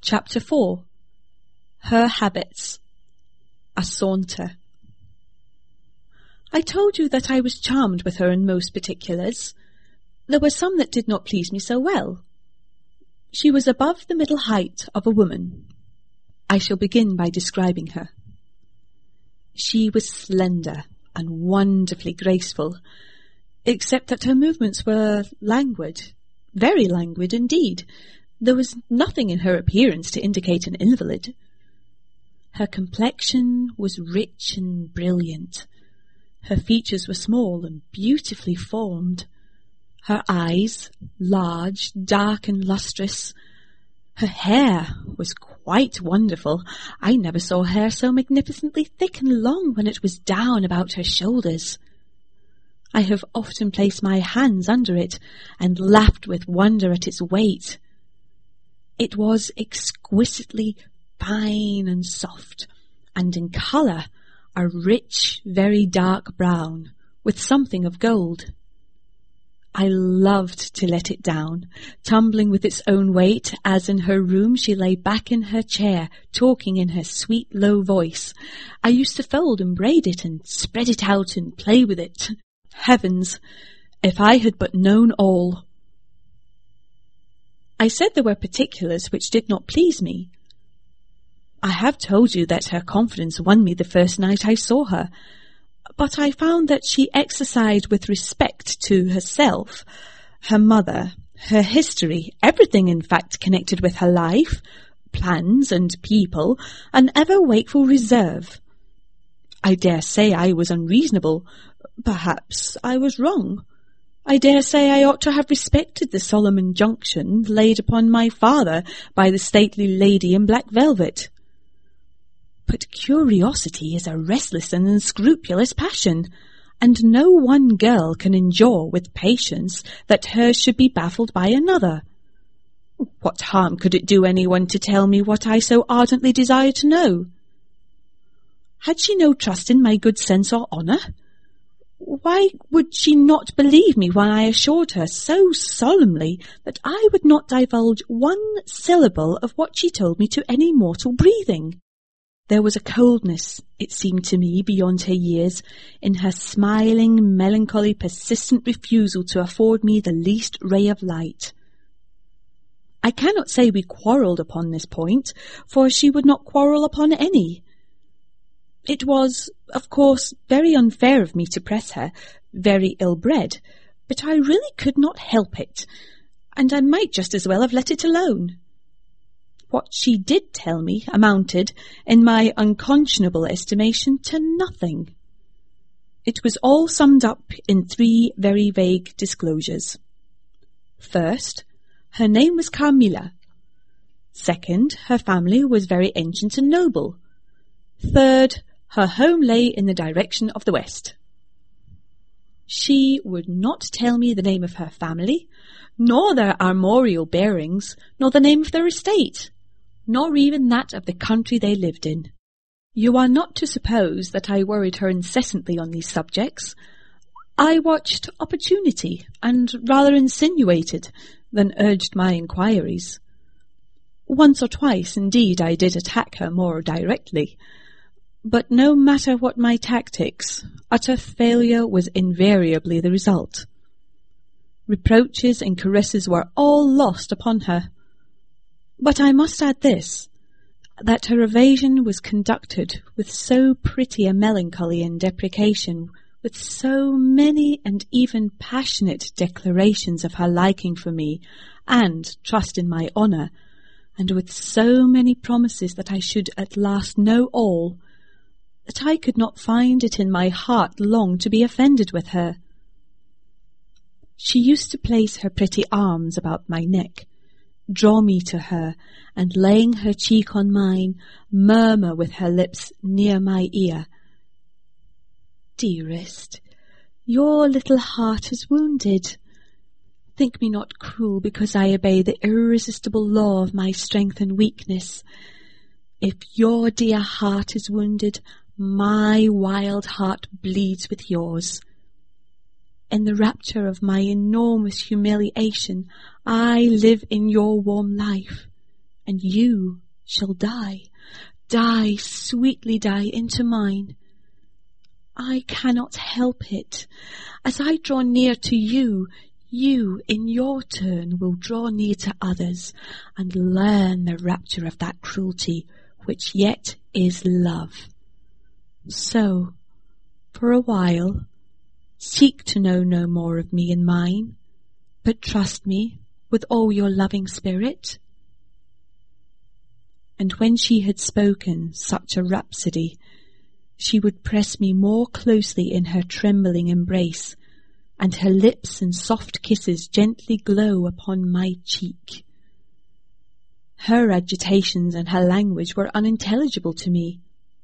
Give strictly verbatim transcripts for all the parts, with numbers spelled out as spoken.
Chapter four. Her Habits. A Saunter. I told you that I was charmed with her in most particulars. There were some that did not please me so well. She was above the middle height of a woman. I shall begin by describing her. She was slender and wonderfully graceful, except that her movements were languid, very languid indeed. There was nothing in her appearance to indicate an invalid. Her complexion was rich and brilliant. Her features were small and beautifully formed. Her eyes, large, dark and lustrous. Her hair was quite wonderful. I never saw hair so magnificently thick and long when it was down about her shoulders. I have often placed my hands under it and laughed with wonder at its weight. It was exquisitely fine and soft, and in colour a rich, very dark brown, with something of gold. I loved to let it down, tumbling with its own weight, as in her room she lay back in her chair, talking in her sweet low voice. I used to fold and braid it and spread it out and play with it. Heavens, if I had but known all! I said there were particulars which did not please me. I have told you that her confidence won me the first night I saw her, but I found that she exercised with respect to herself, her mother, her history, everything in fact connected with her life, plans and people, an ever-wakeful reserve. I dare say I was unreasonable. Perhaps I was wrong. I dare say I ought to have respected the solemn injunction laid upon my father by the stately lady in black velvet. But curiosity is a restless and unscrupulous passion, and no one girl can endure with patience that hers should be baffled by another. What harm could it do anyone to tell me what I so ardently desired to know? Had she no trust in my good sense or honour? Why would she not believe me when I assured her so solemnly that I would not divulge one syllable of what she told me to any mortal breathing? There was a coldness, it seemed to me, beyond her years, in her smiling, melancholy, persistent refusal to afford me the least ray of light. I cannot say we quarrelled upon this point, for she would not quarrel upon any. It was, of course, very unfair of me to press her, very ill-bred, but I really could not help it, and I might just as well have let it alone. What she did tell me amounted, in my unconscionable estimation, to nothing. It was all summed up in three very vague disclosures. First, her name was Carmilla. Second, her family was very ancient and noble. Third, her home lay in the direction of the west. She would not tell me the name of her family, nor their armorial bearings, nor the name of their estate, nor even that of the country they lived in. You are not to suppose that I worried her incessantly on these subjects. I watched opportunity, and rather insinuated than urged my inquiries. Once or twice, indeed, I did attack her more directly, but no matter what my tactics, utter failure was invariably the result. Reproaches and caresses were all lost upon her. But I must add this, that her evasion was conducted with so pretty a melancholy and deprecation, with so many and even passionate declarations of her liking for me, and trust in my honour, and with so many promises that I should at last know all, that I could not find it in my heart long to be offended with her. She used to place her pretty arms about my neck, draw me to her, and laying her cheek on mine, murmur with her lips near my ear, "Dearest, your little heart is wounded. Think me not cruel because I obey the irresistible law of my strength and weakness. If your dear heart is wounded, my wild heart bleeds with yours. In the rapture of my enormous humiliation, I live in your warm life, and you shall die, die, sweetly die into mine. I cannot help it. As I draw near to you, you in your turn will draw near to others and learn the rapture of that cruelty which yet is love. So, for a while, seek to know no more of me and mine, but trust me with all your loving spirit. And when she had spoken such a rhapsody, she would press me more closely in her trembling embrace, and her lips and soft kisses gently glow upon my cheek. Her agitations and her language were unintelligible to me.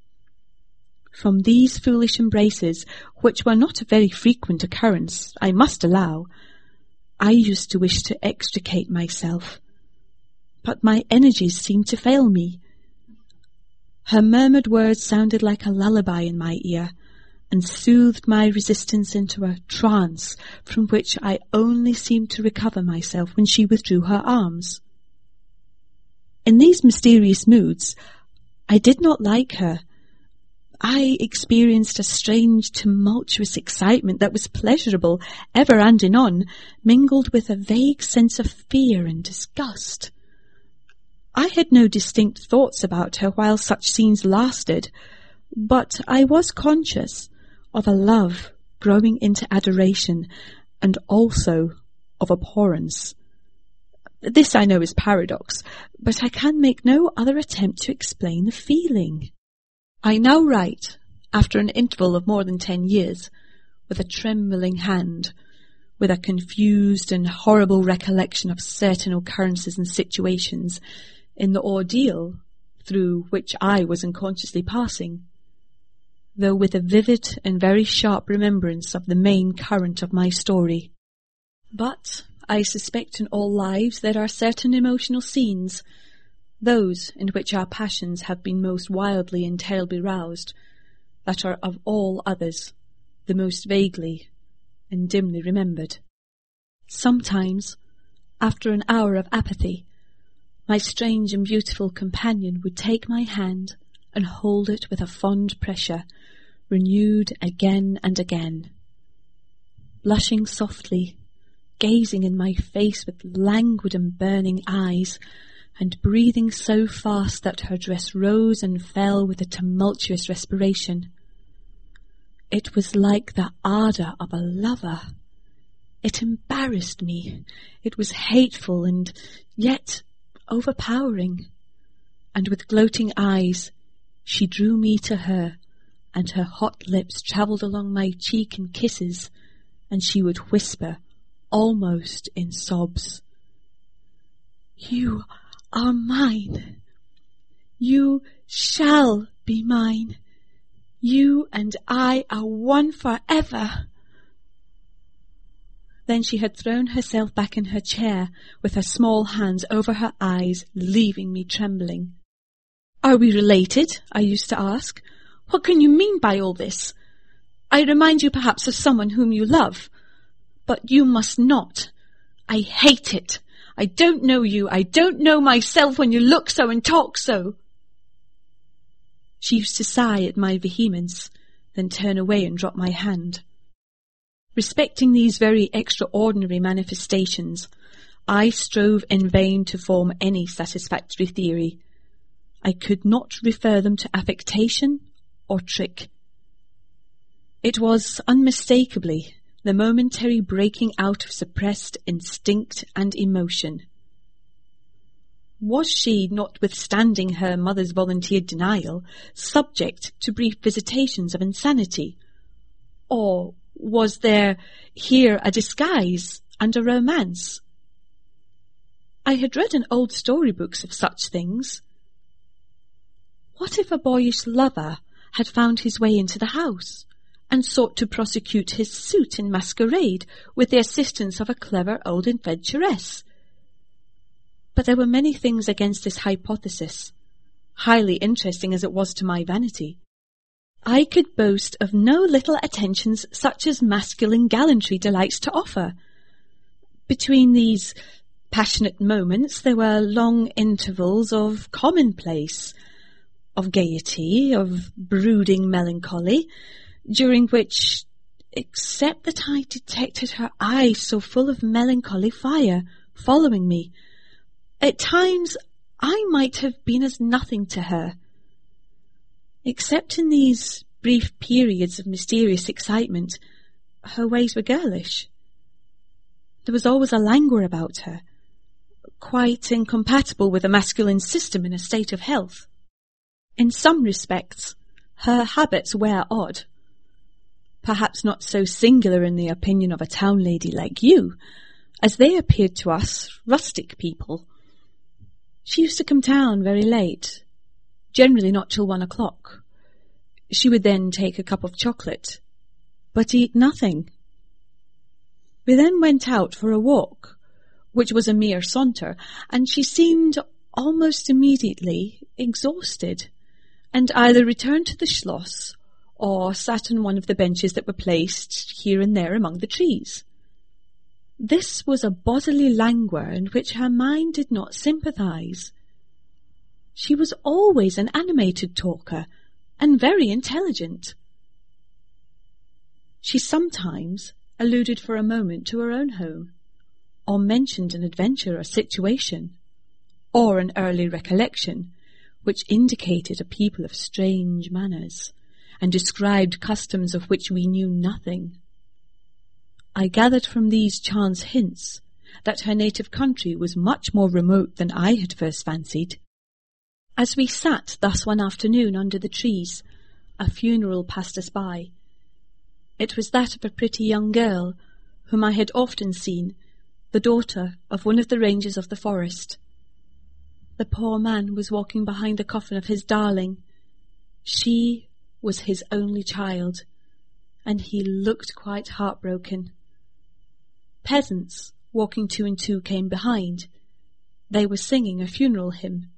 From these foolish embraces, which were not a very frequent occurrence, I must allow, I used to wish to extricate myself, but my energies seemed to fail me. Her murmured words sounded like a lullaby in my ear, and soothed my resistance into a trance from which I only seemed to recover myself when she withdrew her arms. In these mysterious moods, I did not like her. I experienced a strange, tumultuous excitement that was pleasurable ever and anon, mingled with a vague sense of fear and disgust. I had no distinct thoughts about her while such scenes lasted, but I was conscious of a love growing into adoration, and also of abhorrence. This I know is paradox, but I can make no other attempt to explain the feeling. I now write, after an interval of more than ten years, with a trembling hand, with a confused and horrible recollection of certain occurrences and situations in the ordeal through which I was unconsciously passing, though with a vivid and very sharp remembrance of the main current of my story. But I suspect in all lives there are certain emotional scenes, those in which our passions have been most wildly and terribly roused, that are of all others the most vaguely and dimly remembered. Sometimes, after an hour of apathy, my strange and beautiful companion would take my hand and hold it with a fond pressure, renewed again and again. Blushing softly, gazing in my face with languid and burning eyes, and breathing so fast that her dress rose and fell with a tumultuous respiration. It was like the ardour of a lover. It embarrassed me. It was hateful and yet overpowering. And with gloating eyes, she drew me to her, and her hot lips travelled along my cheek in kisses, and she would whisper, almost in sobs, "You are mine. You shall be mine. You and I are one forever." Then she had thrown herself back in her chair with her small hands over her eyes, leaving me trembling. "Are we related?" I used to ask. "What can you mean by all this? I remind you perhaps of someone whom you love, but you must not. I hate it. I don't know you. I don't know myself when you look so and talk so." She used to sigh at my vehemence, then turn away and drop my hand. Respecting these very extraordinary manifestations, I strove in vain to form any satisfactory theory. I could not refer them to affectation or trick. It was unmistakably the momentary breaking out of suppressed instinct and emotion. Was she, notwithstanding her mother's volunteered denial, subject to brief visitations of insanity? Or was there here a disguise and a romance? I had read in old storybooks of such things. What if a boyish lover had found his way into the house, and sought to prosecute his suit in masquerade with the assistance of a clever old adventuress? But there were many things against this hypothesis, highly interesting as it was to my vanity. I could boast of no little attentions such as masculine gallantry delights to offer. Between these passionate moments, there were long intervals of commonplace, of gaiety, of brooding melancholy, during which, except that I detected her eyes so full of melancholy fire following me, at times I might have been as nothing to her. Except in these brief periods of mysterious excitement, her ways were girlish. There was always a languor about her, quite incompatible with a masculine system in a state of health. In some respects, her habits were odd, perhaps not so singular in the opinion of a town lady like you, as they appeared to us rustic people. She used to come down very late, generally not till one o'clock. She would then take a cup of chocolate, but eat nothing. We then went out for a walk, which was a mere saunter, and she seemed almost immediately exhausted, and either returned to the schloss or sat on one of the benches that were placed here and there among the trees. This was a bodily languor in which her mind did not sympathize. She was always an animated talker, and very intelligent. She sometimes alluded for a moment to her own home, or mentioned an adventure or situation, or an early recollection, which indicated a people of strange manners, and described customs of which we knew nothing. I gathered from these chance hints that her native country was much more remote than I had first fancied. As we sat thus one afternoon under the trees, a funeral passed us by. It was that of a pretty young girl, whom I had often seen, the daughter of one of the rangers of the forest. The poor man was walking behind the coffin of his darling. She was his only child, and he looked quite heartbroken. Peasants, walking two and two, came behind. They were singing a funeral hymn.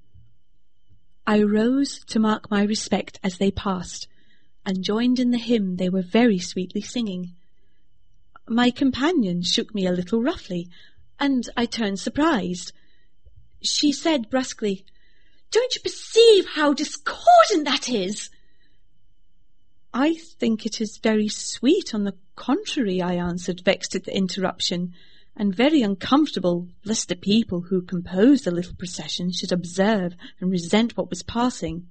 I rose to mark my respect as they passed, and joined in the hymn they were very sweetly singing. My companion shook me a little roughly, and I turned surprised. She said brusquely, "Don't you perceive how discordant that is?" "I think it is very sweet, on the contrary," I answered, vexed at the interruption, and very uncomfortable lest the people who composed the little procession should observe and resent what was passing.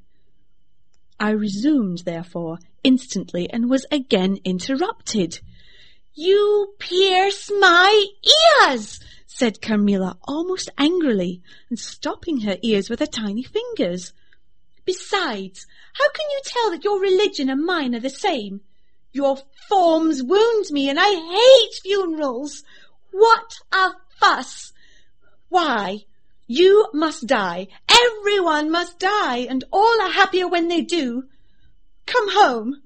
I resumed, therefore, instantly, and was again interrupted. "You pierce my ears!" said Carmilla, almost angrily, and stopping her ears with her tiny fingers. "Besides, how can you tell that your religion and mine are the same? Your forms wound me, and I hate funerals. What a fuss! Why, you must die. Everyone must die, and all are happier when they do. Come home."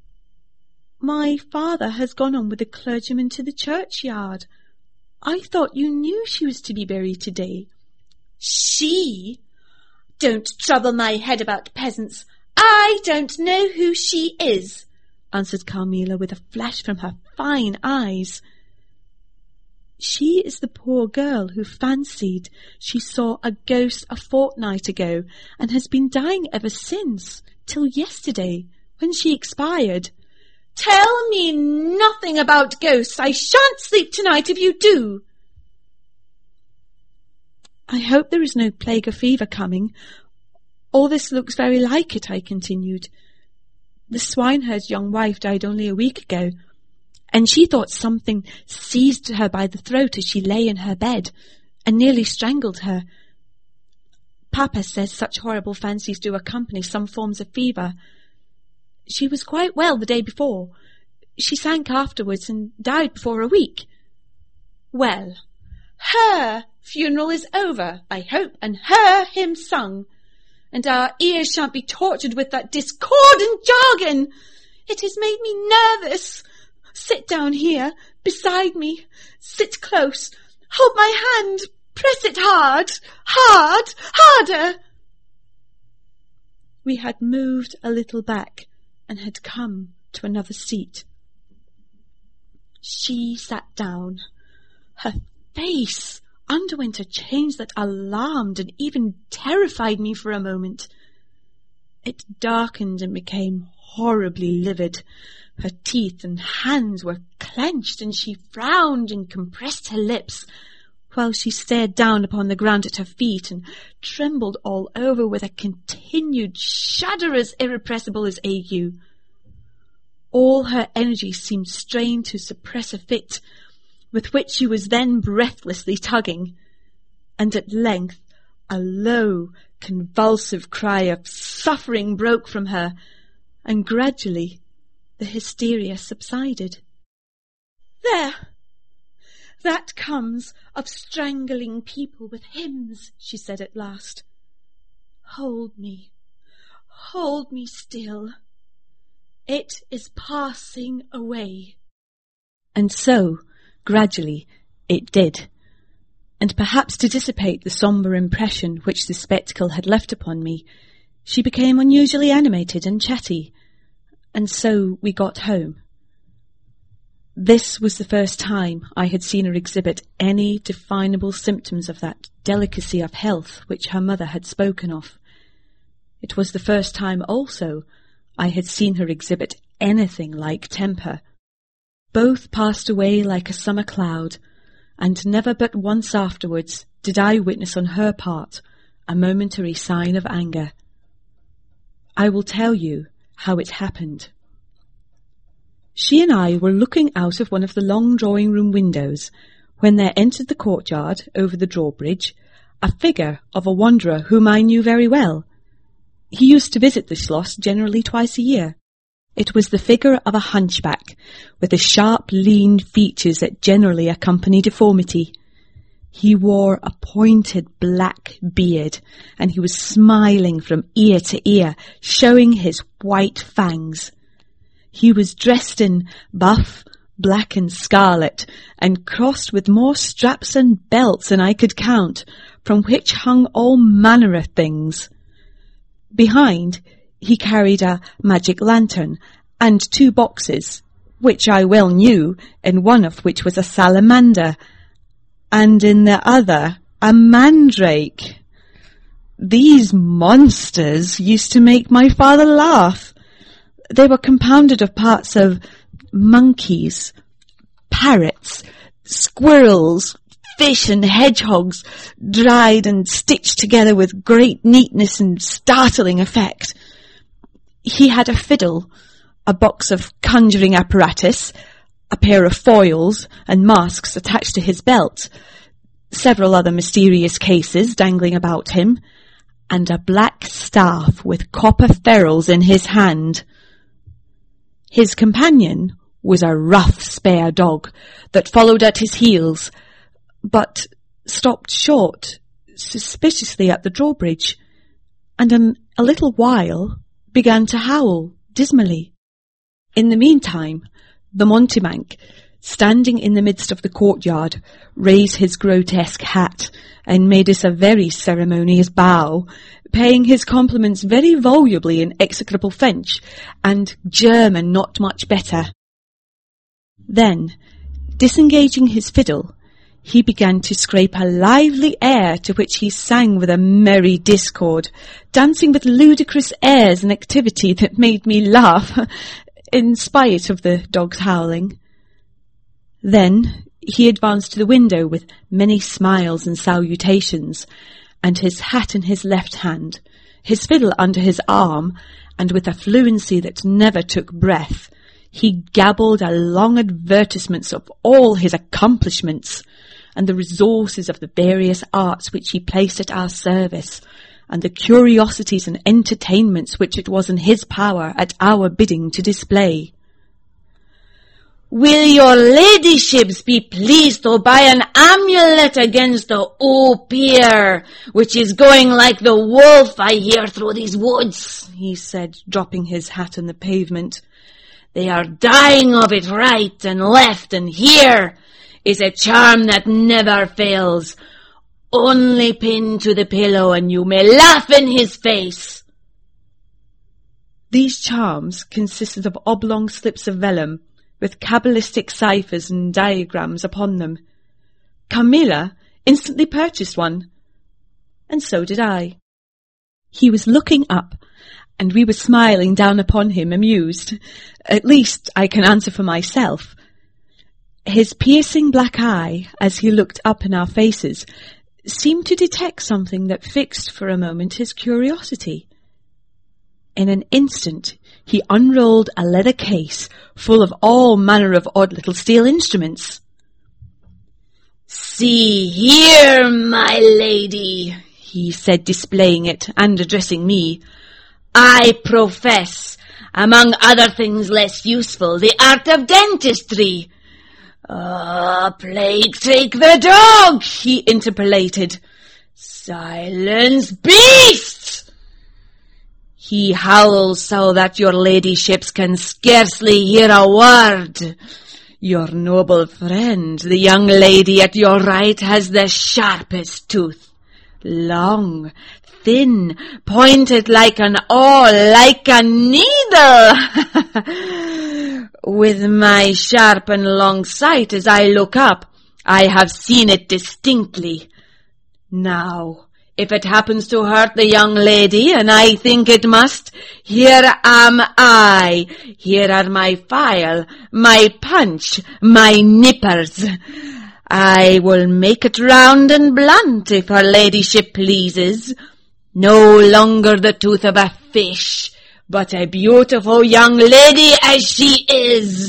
"My father has gone on with the clergyman to the churchyard. I thought you knew she was to be buried today." "She? Don't trouble my head about peasants. I don't know who she is," answered Carmilla with a flash from her fine eyes. "She is the poor girl who fancied she saw a ghost a fortnight ago, and has been dying ever since, till yesterday, when she expired." "Tell me nothing about ghosts. I shan't sleep tonight if you do." "I hope there is no plague or fever coming. All this looks very like it," I continued. "The swineherd's young wife died only a week ago, and she thought something seized her by the throat as she lay in her bed, and nearly strangled her. Papa says such horrible fancies do accompany some forms of fever. She was quite well the day before. She sank afterwards and died before a week." "Well, her funeral is over, I hope, and her hymn sung, and our ears shan't be tortured with that discordant jargon. It has made me nervous. Sit down here, beside me. Sit close. Hold my hand. Press it hard, hard, harder." We had moved a little back, and had come to another seat. She sat down. Her face underwent a change that alarmed and even terrified me for a moment. It darkened and became horribly livid. Her teeth and hands were clenched, and she frowned and compressed her lips, while she stared down upon the ground at her feet and trembled all over with a continued shudder as irrepressible as ague. All her energy seemed strained to suppress a fit, with which she was then breathlessly tugging, and at length a low, convulsive cry of suffering broke from her, and gradually the hysteria subsided. "There! That comes of strangling people with hymns," she said at last. "Hold me, hold me still. It is passing away." And so, gradually, it did. And perhaps to dissipate the sombre impression which the spectacle had left upon me, she became unusually animated and chatty, and so we got home. This was the first time I had seen her exhibit any definable symptoms of that delicacy of health which her mother had spoken of. It was the first time also I had seen her exhibit anything like temper. Both passed away like a summer cloud, and never but once afterwards did I witness on her part a momentary sign of anger. I will tell you how it happened. She and I were looking out of one of the long drawing-room windows when there entered the courtyard over the drawbridge a figure of a wanderer whom I knew very well. He used to visit the Schloss generally twice a year. It was the figure of a hunchback, with the sharp, lean features that generally accompany deformity. He wore a pointed black beard, and he was smiling from ear to ear, showing his white fangs. He was dressed in buff, black and scarlet, and crossed with more straps and belts than I could count, from which hung all manner of things. Behind, he carried a magic lantern and two boxes, which I well knew, in one of which was a salamander, and in the other a mandrake. These monsters used to make my father laugh. They were compounded of parts of monkeys, parrots, squirrels, fish and hedgehogs, dried and stitched together with great neatness and startling effect. He had a fiddle, a box of conjuring apparatus, a pair of foils and masks attached to his belt, several other mysterious cases dangling about him, and a black staff with copper ferrules in his hand. His companion was a rough spare dog that followed at his heels, but stopped short, suspiciously at the drawbridge, and in a little while began to howl dismally. In the meantime, the mountebank, standing in the midst of the courtyard, raised his grotesque hat and made us a very ceremonious bow, paying his compliments very volubly in execrable French and German not much better. Then, disengaging his fiddle, he began to scrape a lively air to which he sang with a merry discord, dancing with ludicrous airs and activity that made me laugh, in spite of the dog's howling. Then he advanced to the window with many smiles and salutations, and his hat in his left hand, his fiddle under his arm, and with a fluency that never took breath, he gabbled a long advertisements of all his accomplishments, and the resources of the various arts which he placed at our service, and the curiosities and entertainments which it was in his power at our bidding to display. "Will your ladyships be pleased to buy an amulet against the opier, which is going like the wolf, I hear, through these woods?" he said, dropping his hat on the pavement. "They are dying of it right and left, and here is a charm that never fails. Only pin to the pillow and you may laugh in his face." These charms consisted of oblong slips of vellum, with cabalistic ciphers and diagrams upon them. Camilla, instantly purchased one. And so did I. He was looking up, and we were smiling down upon him, amused. At least I can answer for myself. His piercing black eye, as he looked up in our faces, seemed to detect something that fixed for a moment his curiosity. In an instant he unrolled a leather case full of all manner of odd little steel instruments. "See here, my lady," he said, displaying it and addressing me. "I profess, among other things less useful, the art of dentistry." "Ah, plague take the dog," he interpolated. "Silence, beasts!" "He howls so that your ladyships can scarcely hear a word. Your noble friend, the young lady at your right, has the sharpest tooth. Long, thin, pointed like an awl, like a needle. With my sharp and long sight, as I look up, I have seen it distinctly. Now, if it happens to hurt the young lady, and I think it must, here am I. Here are my file, my punch, my nippers. I will make it round and blunt, if her ladyship pleases. No longer the tooth of a fish, but a beautiful young lady as she is.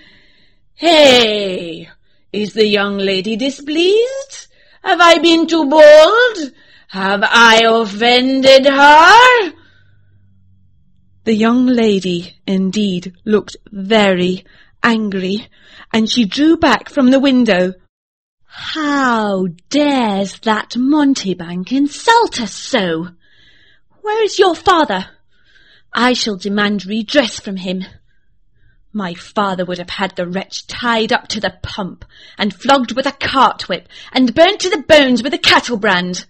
Hey, is the young lady displeased? Have I been too bold? Have I offended her?" The young lady, indeed, looked very angry, and she drew back from the window. "How dares that mountebank insult us so? Where is your father? I shall demand redress from him. My father would have had the wretch tied up to the pump, and flogged with a cart whip, and burnt to the bones with a cattle brand."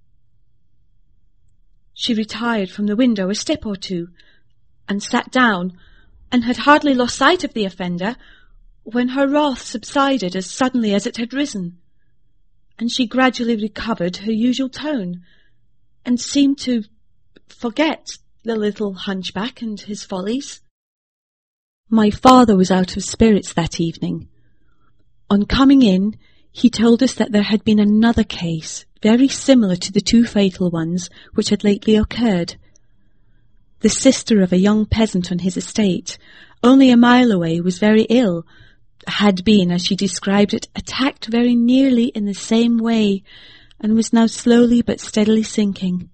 She retired from the window a step or two, and sat down, and had hardly lost sight of the offender, when her wrath subsided as suddenly as it had risen, and she gradually recovered her usual tone, and seemed to forget the little hunchback and his follies. My father was out of spirits that evening. On coming in, he told us that there had been another case, very similar to the two fatal ones which had lately occurred. The sister of a young peasant on his estate, only a mile away, was very ill, had been, as she described it, attacked very nearly in the same way, and was now slowly but steadily sinking.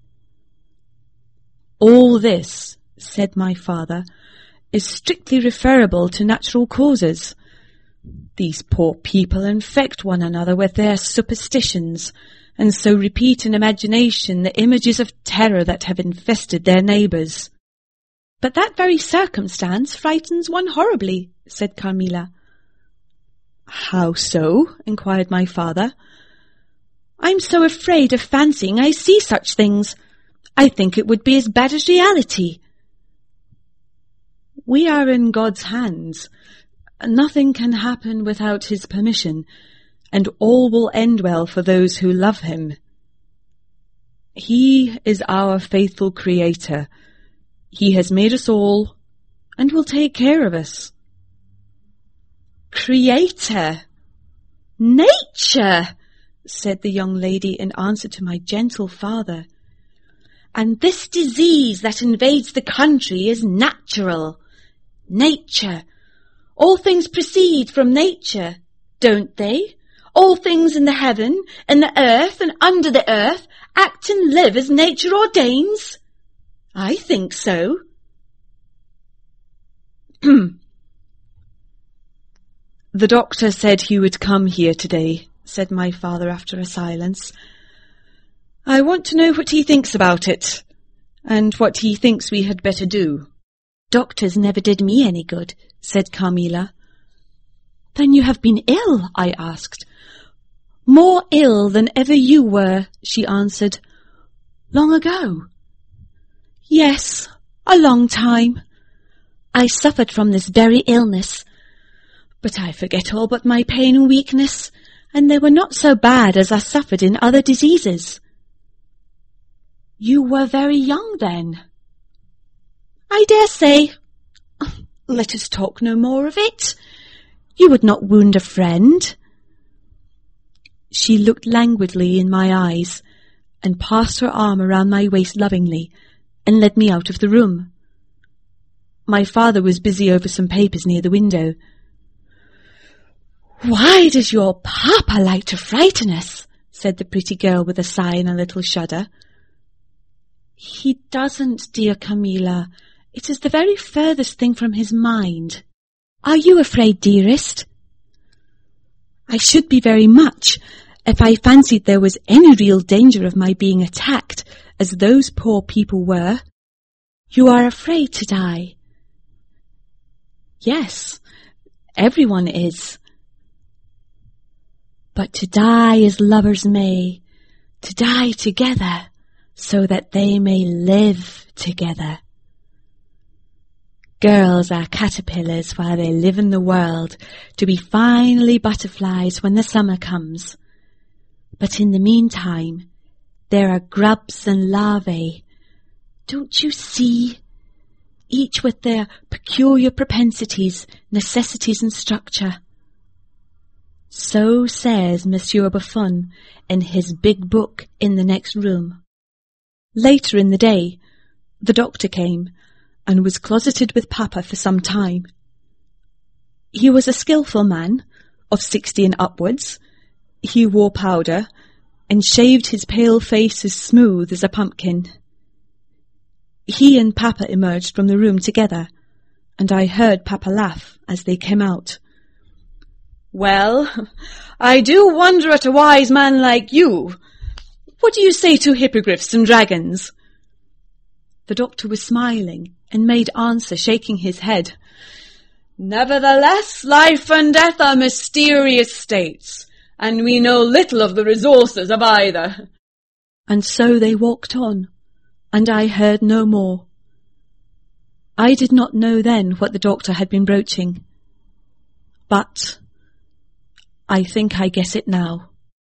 "All this," said my father, "is strictly referable to natural causes. These poor people infect one another with their superstitions, and so repeat in imagination the images of terror that have infested their neighbours." "But that very circumstance frightens one horribly," said Carmilla. "How so?" inquired my father. "I'm so afraid of fancying I see such things. I think it would be as bad as reality." "We are in God's hands. Nothing can happen without his permission, and all will end well for those who love him. He is our faithful Creator. He has made us all, and will take care of us." "Creator! Nature!" said the young lady in answer to my gentle father. "And this disease that invades the country is natural. Nature. All things proceed from nature, don't they? All things in the heaven, in the earth, and under the earth act and live as nature ordains? I think so." "The doctor said he would come here today," said my father after a silence. "I want to know what he thinks about it, and what he thinks we had better do." "Doctors never did me any good," said Carmilla. "Then you have been ill?" I asked. "More ill than ever you were," she answered. "Long ago?" "Yes, a long time. I suffered from this very illness. But I forget all but my pain and weakness. and they were not so bad as I suffered in other diseases. You were very young then. I dare say. Let us talk no more of it. You would not wound a friend. She looked languidly in my eyes and passed her arm around my waist lovingly and led me out of the room. My father was busy over some papers near the window. "Why does your papa like to frighten us?" said the pretty girl with a sigh and a little shudder. "He doesn't, dear Camilla. It is the very furthest thing from his mind. Are you afraid, dearest?" "I should be very much, if I fancied there was any real danger of my being attacked, as those poor people were." "You are afraid to die?" "Yes, everyone is. But to die as lovers may, to die together, so that they may live together. Girls are caterpillars while they live in the world, to be finally butterflies when the summer comes. But in the meantime, there are grubs and larvae. Don't you see? Each with their peculiar propensities, necessities and structure. So says Monsieur Buffon in his big book in the next room. Later in the day, the doctor came and was closeted with Papa for some time. He was a skilful man, of sixty and upwards. He wore powder, and shaved his pale face as smooth as a pumpkin. He and Papa emerged from the room together, and I heard Papa laugh as they came out. "Well, I do wonder at a wise man like you. What do you say to hippogriffs and dragons?" The doctor was smiling and made answer, shaking his head. "Nevertheless, life and death are mysterious states, and we know little of the resources of either." And so they walked on, and I heard no more. I did not know then what the doctor had been broaching, but I think I guess it now.